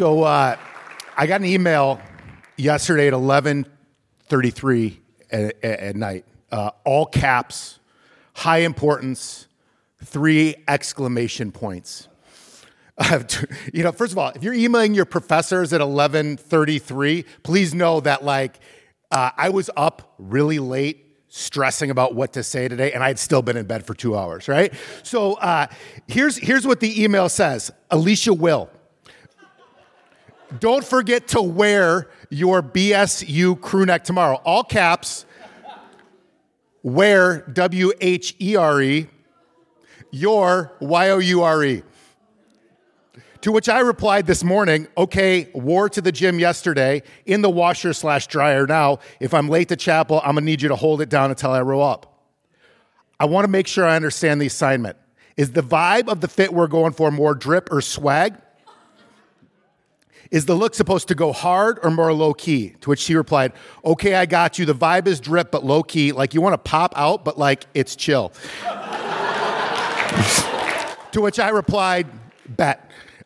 So I got an email yesterday at 11:33 at night. All caps, high importance, 3 exclamation points. First of all, if you're emailing your professors at 11:33, please know that I was up really late stressing about what to say today, and I had still been in bed for 2 hours, right? So here's what the email says. Alicia Will, don't forget to wear your BSU crew neck tomorrow. All caps, wear, W-H-E-R-E, your, Y-O-U-R-E. To which I replied this morning, okay, wore to the gym yesterday, in the washer/dryer now. If I'm late to chapel, I'm going to need you to hold it down until I roll up. I want to make sure I understand the assignment. Is the vibe of the fit we're going for more drip or swag? Is the look supposed to go hard or more low-key? To which she replied, okay, I got you. The vibe is drip, but low-key. Like you want to pop out, but it's chill. To which I replied, bet.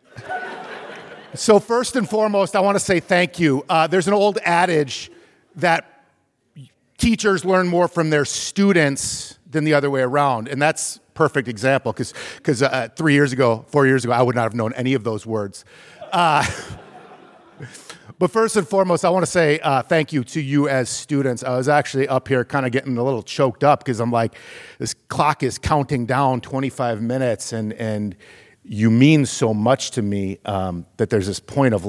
So first and foremost, I want to say thank you. There's an old adage that teachers learn more from their students than the other way around, and that's a perfect example because 4 years ago, I would not have known any of those words. But first and foremost, I want to say thank you to you as students. I was actually up here kind of getting a little choked up because I'm like, this clock is counting down 25 minutes, and you mean so much to me that there's this point of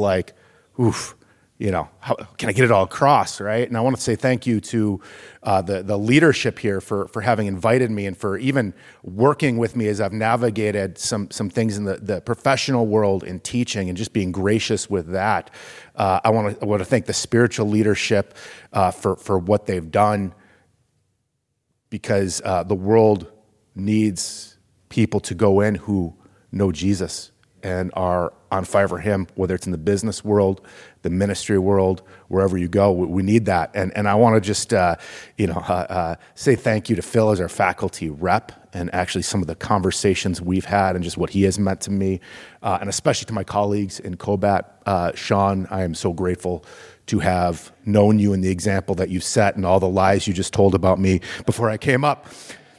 how can I get it all across, right? And I want to say thank you to the leadership here for having invited me and for even working with me as I've navigated some things in the professional world in teaching and just being gracious with that. I want to thank the spiritual leadership for what they've done, because the world needs people to go in who know Jesus and are on fire for him, whether it's in the business world, the ministry world, wherever you go. We need that. And I want to just, say thank you to Phil as our faculty rep, and actually some of the conversations we've had and just what he has meant to me, and especially to my colleagues in Cobat. Sean, I am so grateful to have known you and the example that you set and all the lies you just told about me before I came up.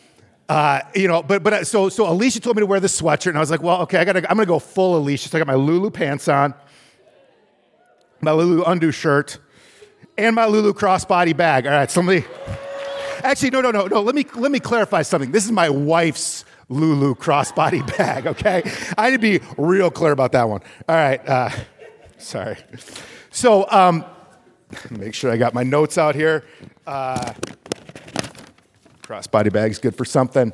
So Alicia told me to wear this sweatshirt, and I was like, well, okay, I'm gonna go full Alicia. So I got my Lulu pants on, my Lulu undue shirt, and my Lulu crossbody bag. All right, actually, no. Let me clarify something. This is my wife's Lulu crossbody bag. Okay, I need to be real clear about that one. All right, sorry. So, make sure I got my notes out here. Crossbody bag's good for something.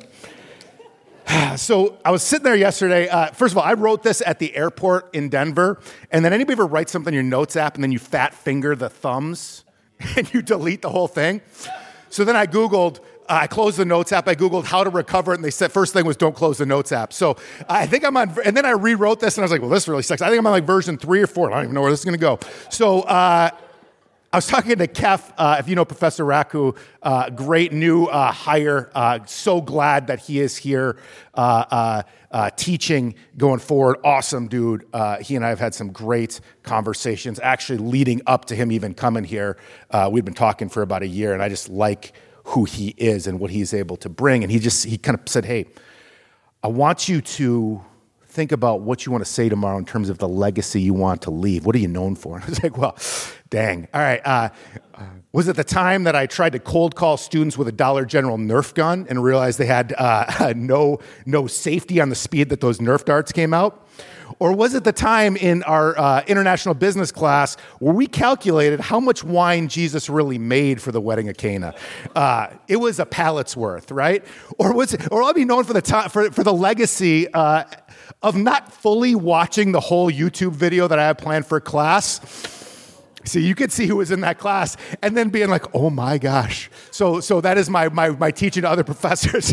So I was sitting there yesterday. First of all, I wrote this at the airport in Denver. And then anybody ever write something in your notes app and then you fat finger the thumbs and you delete the whole thing? So then I Googled, I closed the notes app. I Googled how to recover it. And they said, first thing was don't close the notes app. So I think I'm on, and then I rewrote this and I was like, well, this really sucks. I think I'm on version 3 or 4. I don't even know where this is going to go. So, I was talking to Kef, if you know Professor Raku, great new hire. So glad that he is here teaching going forward. Awesome dude. He and I have had some great conversations, actually leading up to him even coming here. We've been talking for about a year, and I just like who he is and what he's able to bring. And he kind of said, hey, I want you to think about what you want to say tomorrow in terms of the legacy you want to leave. What are you known for? And I was like, well, dang. All right. Was it the time that I tried to cold call students with a Dollar General Nerf gun and realized they had no safety on the speed that those Nerf darts came out? Or was it the time in our international business class where we calculated how much wine Jesus really made for the wedding of Cana? It was a pallet's worth, right? Or I'll be known for the legacy of not fully watching the whole YouTube video that I had planned for class. So you could see who was in that class, and then being like, "Oh my gosh!" So that is my teaching to other professors.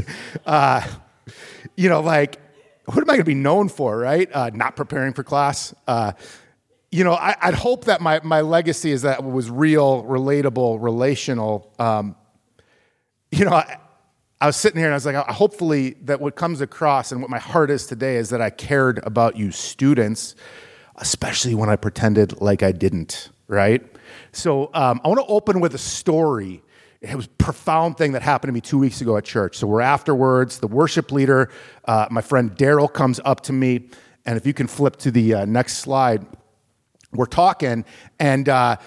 What am I going to be known for, right? Not preparing for class. I'd hope that my legacy is that it was real, relatable, relational. I was sitting here and I was like, hopefully that what comes across and what my heart is today is that I cared about you students. especially when I pretended like I didn't, right? So I want to open with a story. It was a profound thing that happened to me 2 weeks ago at church. So we're afterwards. The worship leader, my friend Daryl, comes up to me. And if you can flip to the next slide, we're talking. And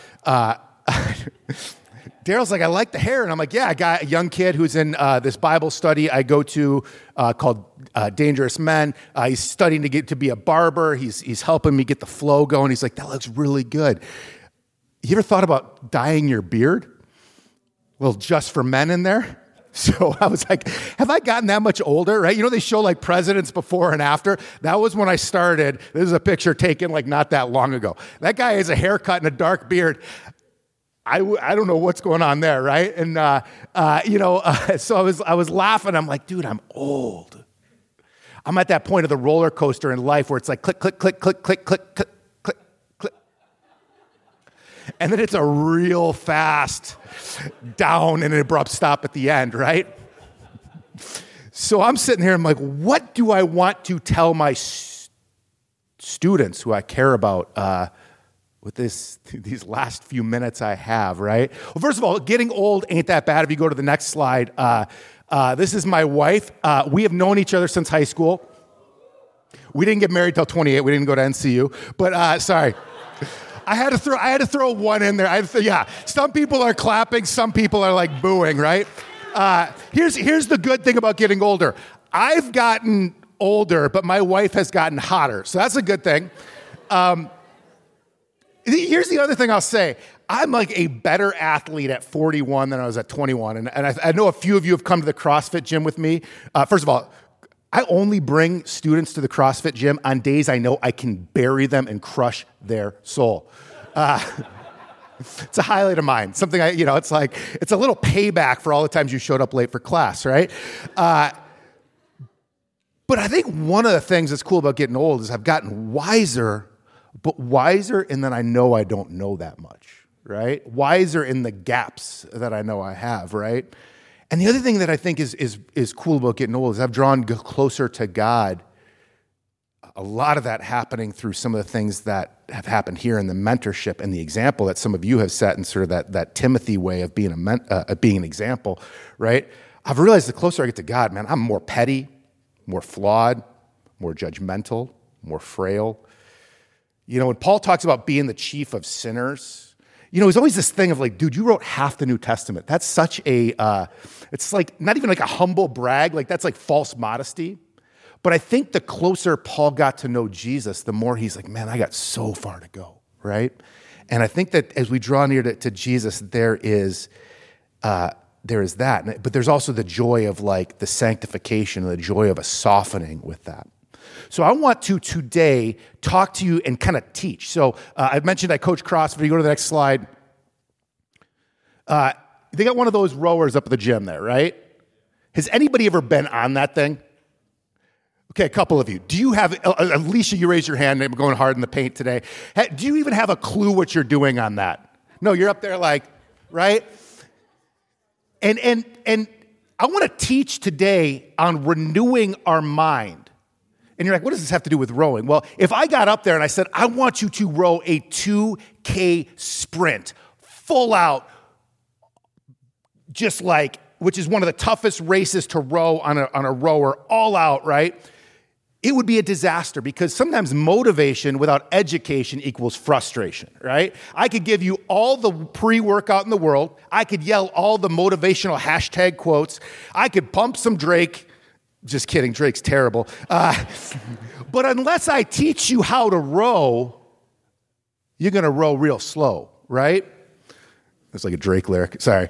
Daryl's like, I like the hair. And I'm like, yeah, I got a young kid who's in this Bible study I go to called Dangerous Men. He's studying to get to be a barber. He's helping me get the flow going. He's like, that looks really good. You ever thought about dyeing your beard? A little Just for Men in there. So I was like, have I gotten that much older, right? You know, they show like presidents before and after. That was when I started. This is a picture taken like not that long ago. That guy has a haircut and a dark beard. I don't know what's going on there, right? And, so I was laughing. I'm like, dude, I'm old. I'm at that point of the roller coaster in life where it's like click, click, click, click, click, click, click, click, click. And then it's a real fast down and an abrupt stop at the end, right? So I'm sitting here, I'm like, what do I want to tell my students who I care about with these last few minutes I have, right? Well, first of all, getting old ain't that bad. If you go to the next slide, this is my wife. We have known each other since high school. We didn't get married till 28. We didn't go to NCU, but sorry. I had to throw one in there. Some people are clapping, some people are like booing, right? Here's the good thing about getting older. I've gotten older, but my wife has gotten hotter, so that's a good thing. Here's the other thing I'll say. I'm like a better athlete at 41 than I was at 21, and I know a few of you have come to the CrossFit gym with me. First of all, I only bring students to the CrossFit gym on days I know I can bury them and crush their soul. It's a highlight of mine. Something it's like, it's a little payback for all the times you showed up late for class, right? But I think one of the things that's cool about getting old is I've gotten wiser, and then I know I don't know that much, right? Wiser in the gaps that I know I have, right? And the other thing that I think is cool about getting old is I've drawn closer to God. A lot of that happening through some of the things that have happened here in the mentorship and the example that some of you have set in sort of that Timothy way of being being an example, right? I've realized the closer I get to God, man, I'm more petty, more flawed, more judgmental, more frail. You know, when Paul talks about being the chief of sinners, there's always this thing of like, dude, you wrote half the New Testament. That's such it's like not even like a humble brag. Like that's like false modesty. But I think the closer Paul got to know Jesus, the more he's like, man, I got so far to go, right? And I think that as we draw near to Jesus, there is that. But there's also the joy of like the sanctification and the joy of a softening with that. So I want to today talk to you and kind of teach. So I've mentioned I coach CrossFit. If you go to the next slide, they got one of those rowers up at the gym there, right? Has anybody ever been on that thing? Okay, a couple of you. Do you have, Alicia, you raised your hand. I'm going hard in the paint today. Do you even have a clue what you're doing on that? No, you're up there like, right? And I want to teach today on renewing our mind. And you're like, what does this have to do with rowing? Well, if I got up there and I said, I want you to row a 2K sprint, full out, just like, which is one of the toughest races to row on a rower, all out, right? It would be a disaster because sometimes motivation without education equals frustration, right? I could give you all the pre-workout in the world. I could yell all the motivational hashtag quotes. I could pump some Drake. Just kidding, Drake's terrible. But unless I teach you how to row, you're going to row real slow, right? That's like a Drake lyric. Sorry.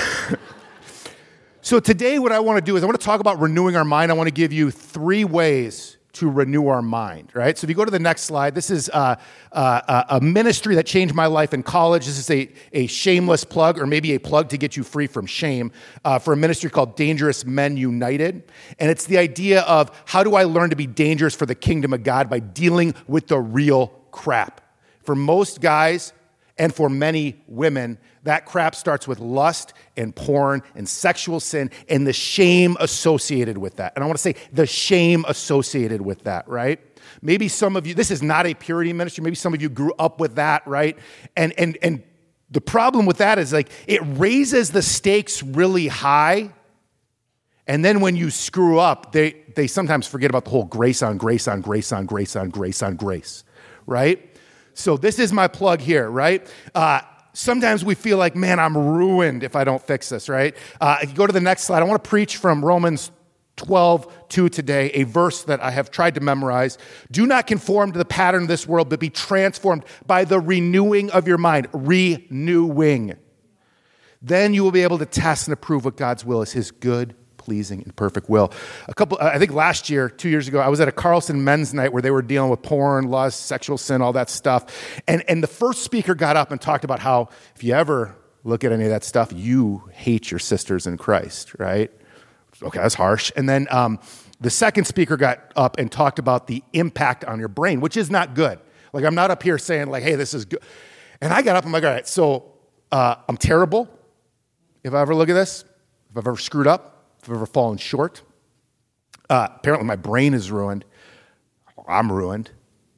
So today what I want to do is I want to talk about renewing our mind. I want to give you 3 ways to renew our mind, right? So if you go to the next slide, this is a ministry that changed my life in college. This is a shameless plug, or maybe a plug to get you free from shame, for a ministry called Dangerous Men United. And it's the idea of how do I learn to be dangerous for the kingdom of God by dealing with the real crap. For most guys, and for many women, that crap starts with lust and porn and sexual sin and the shame associated with that. And I want to say the shame associated with that, right? Maybe some of you, this is not a purity ministry. Maybe some of you grew up with that, right? And the problem with that is like it raises the stakes really high. And then when you screw up, they sometimes forget about the whole grace on grace on grace on grace on grace on grace, right? So this is my plug here, right? Sometimes we feel like, man, I'm ruined if I don't fix this, right? If you go to the next slide, I want to preach from Romans 12:2 today, a verse that I have tried to memorize. Do not conform to the pattern of this world, but be transformed by the renewing of your mind. Renewing. Then you will be able to test and approve what God's will is, his good, pleasing, and perfect will. I think last year, 2 years ago, I was at a Carlson men's night where they were dealing with porn, lust, sexual sin, all that stuff. And the first speaker got up and talked about how if you ever look at any of that stuff, you hate your sisters in Christ, right? Okay, that's harsh. And then the second speaker got up and talked about the impact on your brain, which is not good. Like, I'm not up here saying, like, hey, this is good. And I got up, I'm like, all right, so I'm terrible if I ever look at this, if I've ever screwed up, if I've ever fallen short. Apparently my brain is ruined. I'm ruined.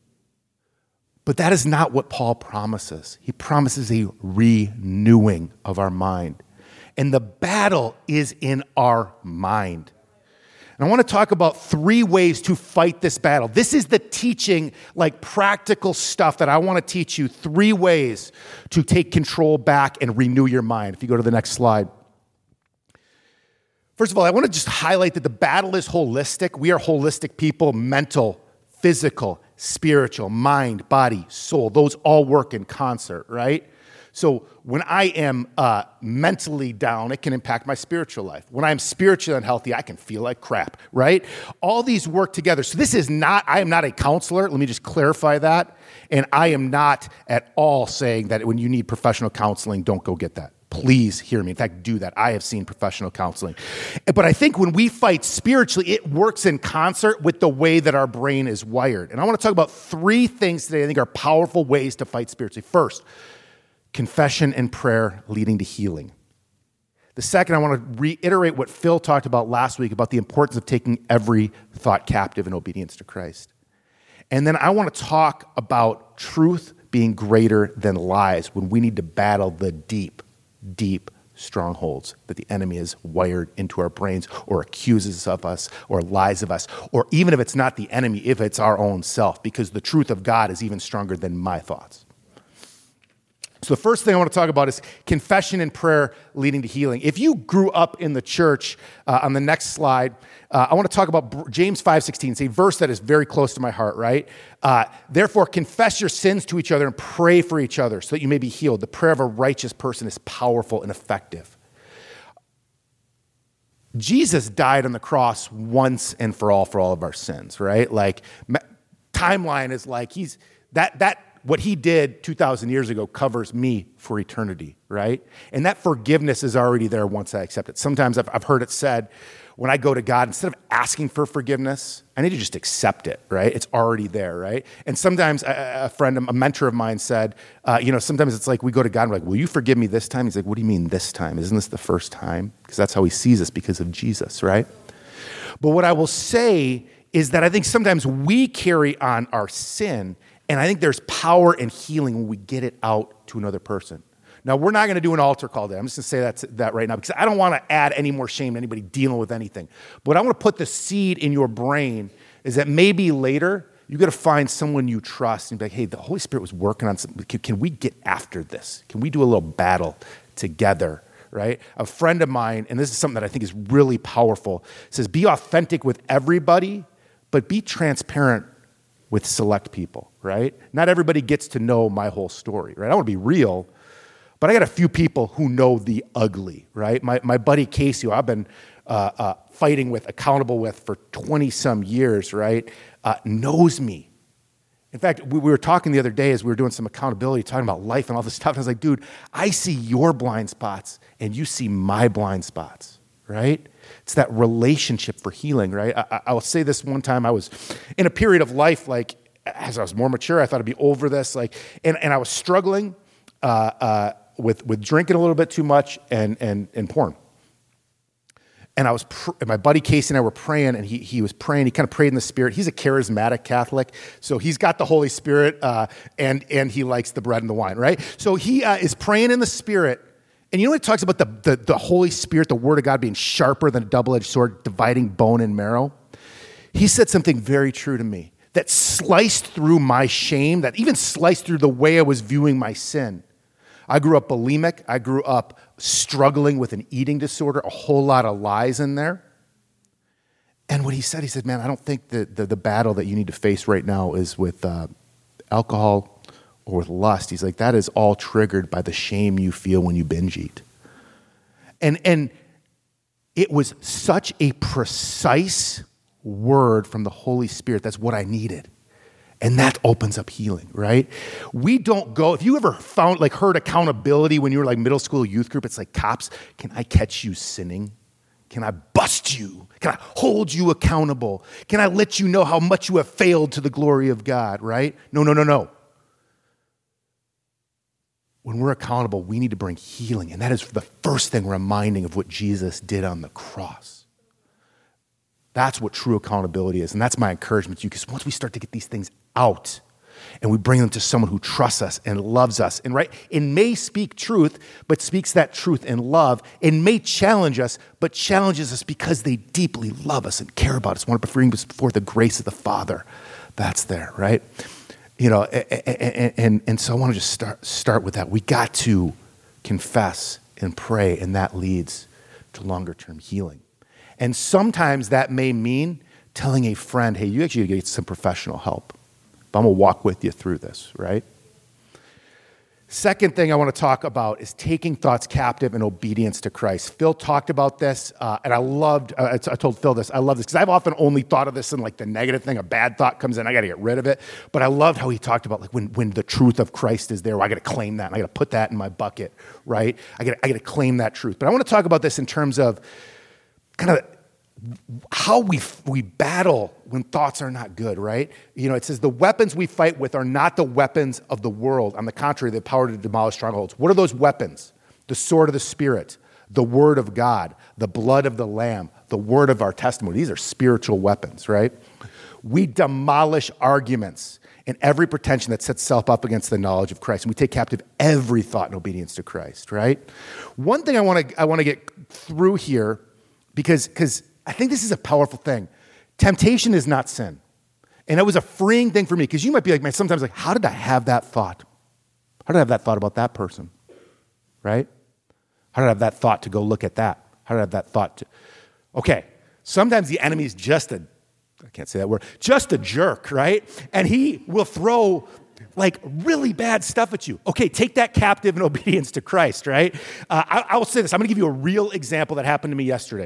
But that is not what Paul promises. He promises a renewing of our mind. And the battle is in our mind. And I want to talk about 3 ways to fight this battle. This is the teaching, like practical stuff that I want to teach you. 3 ways to take control back and renew your mind. If you go to the next slide. First of all, I want to just highlight that the battle is holistic. We are holistic people, mental, physical, spiritual, mind, body, soul. Those all work in concert, right? So when I am mentally down, it can impact my spiritual life. When I'm spiritually unhealthy, I can feel like crap, right? All these work together. So I am not a counselor. Let me just clarify that. And I am not at all saying that when you need professional counseling, don't go get that. Please hear me. In fact, do that. I have seen professional counseling. But I think when we fight spiritually, it works in concert with the way that our brain is wired. And I want to talk about 3 things today I think are powerful ways to fight spiritually. First, confession and prayer leading to healing. The second, I want to reiterate what Phil talked about last week about the importance of taking every thought captive in obedience to Christ. And then I want to talk about truth being greater than lies when we need to battle the deep strongholds that the enemy has wired into our brains or accuses of us or lies of us, or even if it's not the enemy, if it's our own self, because the truth of God is even stronger than my thoughts. So the first thing I want to talk about is confession and prayer leading to healing. If you grew up in the church, on the next slide, I want to talk about James 5:16. It's a verse that is very close to my heart, right? Therefore, confess your sins to each other and pray for each other so that you may be healed. The prayer of a righteous person is powerful and effective. Jesus died on the cross once and for all of our sins, right? Like, timeline is like what he did 2,000 years ago covers me for eternity, right? And that forgiveness is already there once I accept it. Sometimes I've heard it said, when I go to God, instead of asking for forgiveness, I need to just accept it, right? It's already there, right? And sometimes a mentor of mine said, sometimes it's like we go to God and we're like, will you forgive me this time? He's like, what do you mean this time? Isn't this the first time? Because that's how he sees us because of Jesus, right? But what I will say is that I think sometimes we carry on our sin, and I think there's power and healing when we get it out to another person. Now, we're not going to do an altar call today. I'm just going to say that right now because I don't want to add any more shame to anybody dealing with anything. But I want to put the seed in your brain is that maybe later you're going to find someone you trust and be like, hey, the Holy Spirit was working on something. Can we get after this? Can we do a little battle together, right? A friend of mine, and this is something that I think is really powerful, says be authentic with everybody, but be transparent with select people, right? Not everybody gets to know my whole story, right? I want to be real, but I got a few people who know the ugly, right? My buddy Casey, who I've been fighting with, accountable with for 20-some years, right, knows me. In fact, we were talking the other day as we were doing some accountability, talking about life and all this stuff. And I was like, dude, I see your blind spots and you see my blind spots, right? It's that relationship for healing, right? I will say this one time, I was in a period of life, like, as I was more mature, I thought I'd be over this, like, and I was struggling with drinking a little bit too much and porn. And and my buddy Casey and I were praying, and he was praying. He kind of prayed in the Spirit. He's a charismatic Catholic, so he's got the Holy Spirit, and he likes the bread and the wine, right? So he is praying in the Spirit. And you know what it talks about the Holy Spirit, the Word of God being sharper than a double-edged sword, dividing bone and marrow? He said something very true to me that sliced through my shame, that even sliced through the way I was viewing my sin. I grew up bulimic. I grew up struggling with an eating disorder, a whole lot of lies in there. And what he said, man, I don't think that the battle that you need to face right now is with alcohol or with lust. He's like, that is all triggered by the shame you feel when you binge eat. And it was such a precise word from the Holy Spirit. That's what I needed. And that opens up healing, right? We don't go, if you ever heard accountability when you were like middle school youth group, it's like, cops, can I catch you sinning? Can I bust you? Can I hold you accountable? Can I let you know how much you have failed to the glory of God, right? No. When we're accountable, we need to bring healing. And that is the first thing reminding of what Jesus did on the cross. That's what true accountability is. And that's my encouragement to you, because once we start to get these things out and we bring them to someone who trusts us and loves us, and right, it may speak truth, but speaks that truth in love. It may challenge us, but challenges us because they deeply love us and care about us, want to bring us before the grace of the Father. That's there, right? You know, and so I want to just start with that. We got to confess and pray, and that leads to longer term healing. And sometimes that may mean telling a friend, hey, you actually get some professional help. But I'm going to walk with you through this, right? Second thing I want to talk about is taking thoughts captive in obedience to Christ. Phil talked about this, and I told Phil this, I love this, because I've often only thought of this in like the negative thing, a bad thought comes in, I got to get rid of it. But I loved how he talked about like when the truth of Christ is there, well, I got to claim that, and I got to put that in my bucket, right? I got to claim that truth. But I want to talk about this in terms of kind of how we battle when thoughts are not good, right? You know, it says the weapons we fight with are not the weapons of the world. On the contrary, they have power to demolish strongholds. What are those weapons? The sword of the Spirit, the word of God, the blood of the Lamb, the word of our testimony. These are spiritual weapons, right? We demolish arguments and every pretension that sets itself up against the knowledge of Christ. And we take captive every thought in obedience to Christ, right? One thing I want to get through here, because I think this is a powerful thing. Temptation is not sin. And it was a freeing thing for me, because you might be like, man, sometimes like, how did I have that thought? How did I have that thought about that person, right? How did I have that thought to go look at that? How did I have that thought to... Okay, sometimes the enemy is just a jerk, right? And he will throw like really bad stuff at you. Okay, take that captive in obedience to Christ, right? I will say this. I'm going to give you a real example that happened to me yesterday.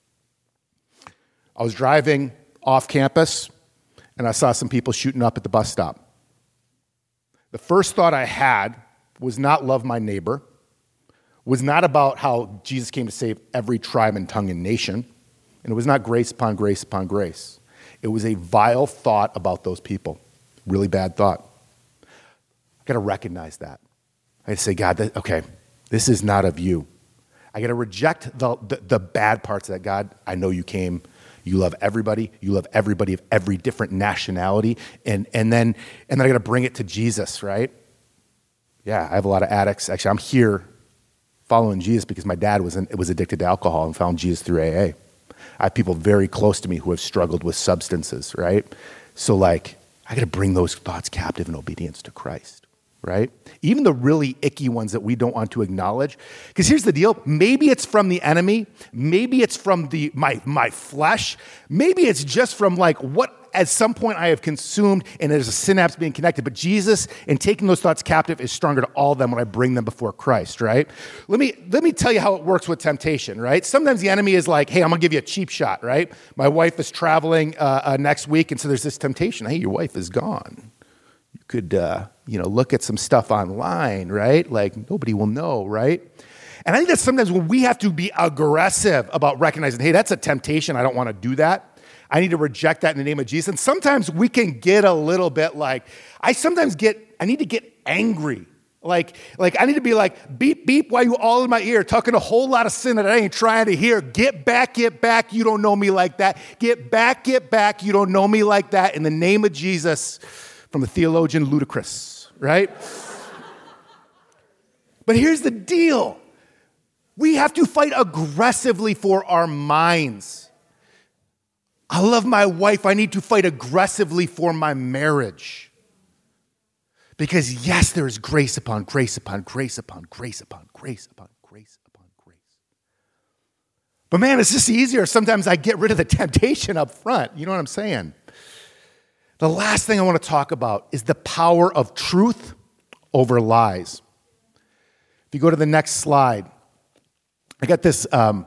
I was driving off campus, and I saw some people shooting up at the bus stop. The first thought I had was not love my neighbor, was not about how Jesus came to save every tribe and tongue and nation, and it was not grace upon grace upon grace. It was a vile thought about those people, really bad thought. I got to recognize that. I got to say, God, okay, this is not of you. I got to reject the bad parts of that. God, I know you came. You love everybody. You love everybody of every different nationality. And then I got to bring it to Jesus, right? Yeah, I have a lot of addicts. Actually, I'm here following Jesus because my dad was addicted to alcohol and found Jesus through AA. I have people very close to me who have struggled with substances, right? So like, I got to bring those thoughts captive in obedience to Christ, right? Even the really icky ones that we don't want to acknowledge. Because here's the deal. Maybe it's from the enemy. Maybe it's from my flesh. Maybe it's just from like what at some point I have consumed, and there's a synapse being connected. But Jesus, in taking those thoughts captive, is stronger to all of them when I bring them before Christ, right? Let me tell you how it works with temptation, right? Sometimes the enemy is like, hey, I'm going to give you a cheap shot, right? My wife is traveling next week, and so there's this temptation. Hey, your wife is gone. You could, look at some stuff online, right? Like, nobody will know, right? And I think that sometimes when we have to be aggressive about recognizing, hey, that's a temptation. I don't want to do that. I need to reject that in the name of Jesus. And sometimes we can get a little bit like, I need to get angry Like I need to be like, beep, beep, while you all in my ear, talking a whole lot of sin that I ain't trying to hear. Get back, you don't know me like that. Get back, you don't know me like that. In the name of Jesus, from the theologian Ludicrous, right? But here's the deal. We have to fight aggressively for our minds. I love my wife. I need to fight aggressively for my marriage. Because yes, there is grace upon grace upon grace upon grace upon grace upon grace upon grace. But man, it's just easier. Sometimes I get rid of the temptation up front. You know what I'm saying? The last thing I want to talk about is the power of truth over lies. If you go to the next slide, I got this,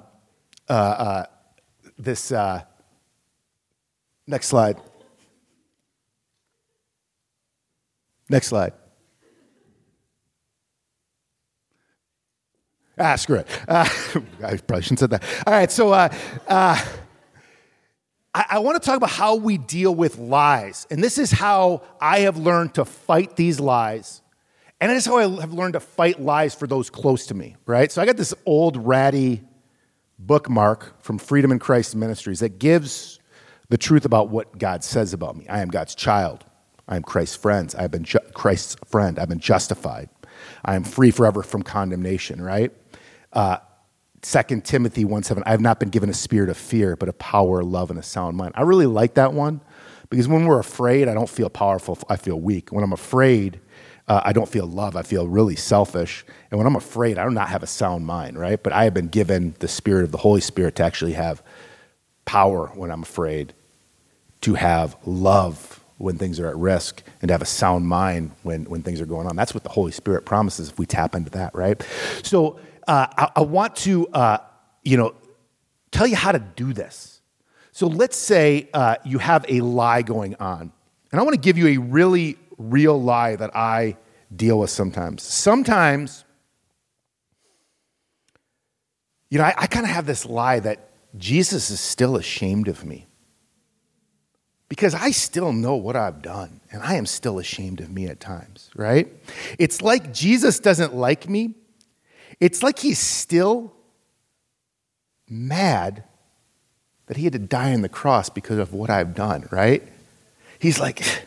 next slide. Next slide. Screw it. I probably shouldn't have said that. All right, so I want to talk about how we deal with lies. And this is how I have learned to fight these lies. And this is how I have learned to fight lies for those close to me, right? So I got this old ratty bookmark from Freedom in Christ Ministries that gives the truth about what God says about me. I am God's child. I am Christ's friend. I've been Christ's friend. I've been justified. I am free forever from condemnation, right? 2 Timothy 1:7, I have not been given a spirit of fear, but a power, love, and a sound mind. I really like that one because when we're afraid, I don't feel powerful. I feel weak. When I'm afraid, I don't feel love. I feel really selfish. And when I'm afraid, I do not have a sound mind, right? But I have been given the spirit of the Holy Spirit to actually have power when I'm afraid, to have love when things are at risk, and to have a sound mind when things are going on. That's what the Holy Spirit promises if we tap into that, right? So I want to, tell you how to do this. So let's say you have a lie going on. And I want to give you a really real lie that I deal with sometimes. Sometimes, I kind of have this lie that Jesus is still ashamed of me. Because I still know what I've done, and I am still ashamed of me at times, right? It's like Jesus doesn't like me. It's like he's still mad that he had to die on the cross because of what I've done, right? He's like,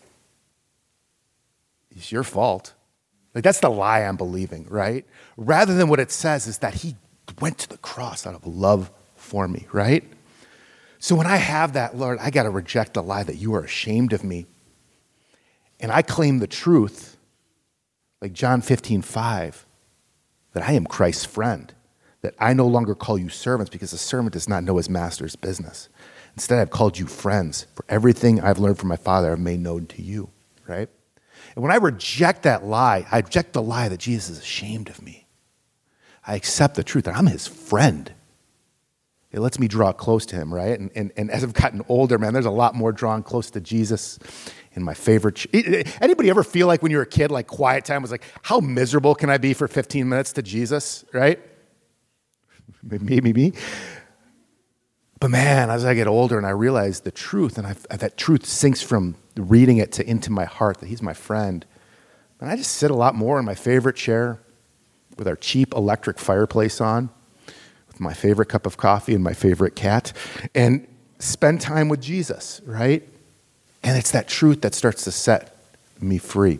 it's your fault. Like, that's the lie I'm believing, right? Rather than what it says is that he went to the cross out of love for me, right? So when I have that, Lord, I got to reject the lie that you are ashamed of me. And I claim the truth, like John 15:5, that I am Christ's friend, that I no longer call you servants because a servant does not know his master's business. Instead, I've called you friends. For everything I've learned from my Father, I've made known to you, right? And when I reject that lie, I reject the lie that Jesus is ashamed of me. I accept the truth that I'm his friend. It lets me draw close to him, right? And as I've gotten older, man, there's a lot more drawn close to Jesus in my favorite. Anybody ever feel like when you were a kid, like quiet time was like, how miserable can I be for 15 minutes to Jesus, right? Maybe me. But man, as I get older and I realize the truth, and that truth sinks from reading it into my heart, that he's my friend, and I just sit a lot more in my favorite chair with our cheap electric fireplace on, my favorite cup of coffee and my favorite cat, and spend time with Jesus, right? And it's that truth that starts to set me free.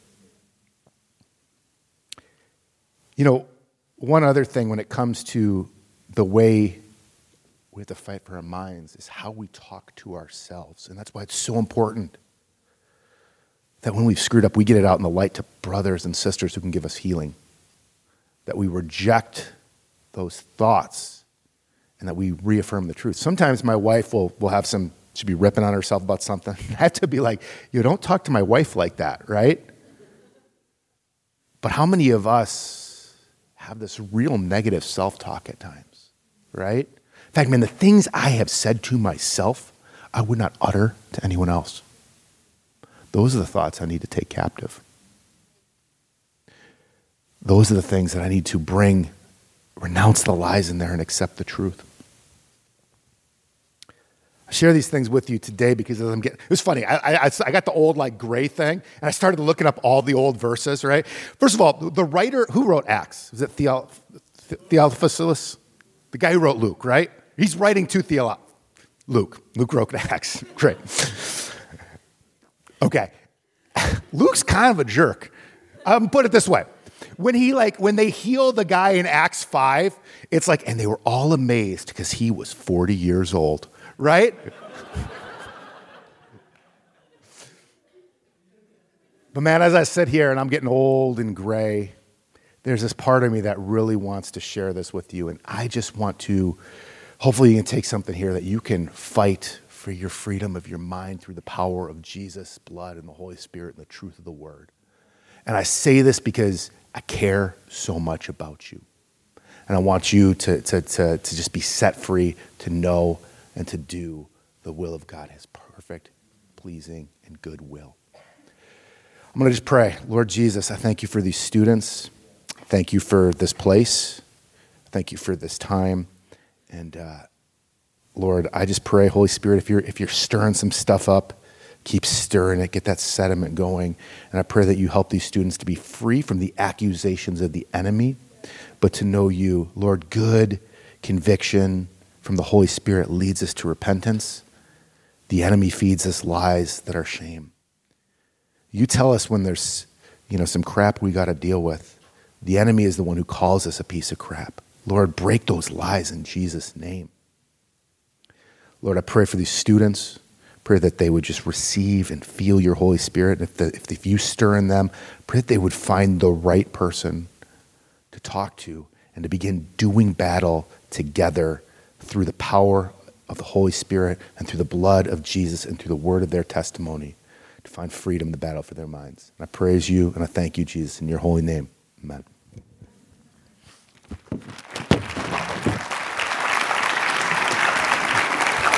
One other thing when it comes to the way we have to fight for our minds is how we talk to ourselves. And that's why it's so important that when we've screwed up, we get it out in the light to brothers and sisters who can give us healing. That we reject those thoughts, and that we reaffirm the truth. Sometimes my wife will have she'll be ripping on herself about something. I have to be like, don't talk to my wife like that, right? But how many of us have this real negative self-talk at times, right? In fact, man, the things I have said to myself, I would not utter to anyone else. Those are the thoughts I need to take captive. Those are the things that I need to renounce the lies in there and accept the truth. I share these things with you today because as it was funny. I got the old like gray thing, and I started looking up all the old verses, right? First of all, the writer who wrote Acts, was it Theophilus? The guy who wrote Luke, right? He's writing to Luke. Luke wrote Acts. Great. Okay. Luke's kind of a jerk. Put it this way. When they heal the guy in Acts 5, it's like, and they were all amazed because he was 40 years old, right? But man, as I sit here and I'm getting old and gray, there's this part of me that really wants to share this with you. And I just want to, hopefully you can take something here that you can fight for your freedom of your mind through the power of Jesus' blood and the Holy Spirit and the truth of the word. And I say this because I care so much about you. And I want you to just be set free to know and to do the will of God, his perfect, pleasing, and good will. I'm going to just pray. Lord Jesus, I thank you for these students. Thank you for this place. Thank you for this time. And Lord, I just pray, Holy Spirit, if you're stirring some stuff up, keep stirring it, get that sediment going. And I pray that you help these students to be free from the accusations of the enemy, but to know you. Lord, good conviction from the Holy Spirit leads us to repentance. The enemy feeds us lies that are shame. You tell us when there's, some crap we got to deal with. The enemy is the one who calls us a piece of crap. Lord, break those lies in Jesus' name. Lord, I pray for these students. Pray that they would just receive and feel your Holy Spirit. And if you stir in them, pray that they would find the right person to talk to and to begin doing battle together through the power of the Holy Spirit and through the blood of Jesus and through the word of their testimony to find freedom in the battle for their minds. And I praise you and I thank you, Jesus, in your holy name. Amen.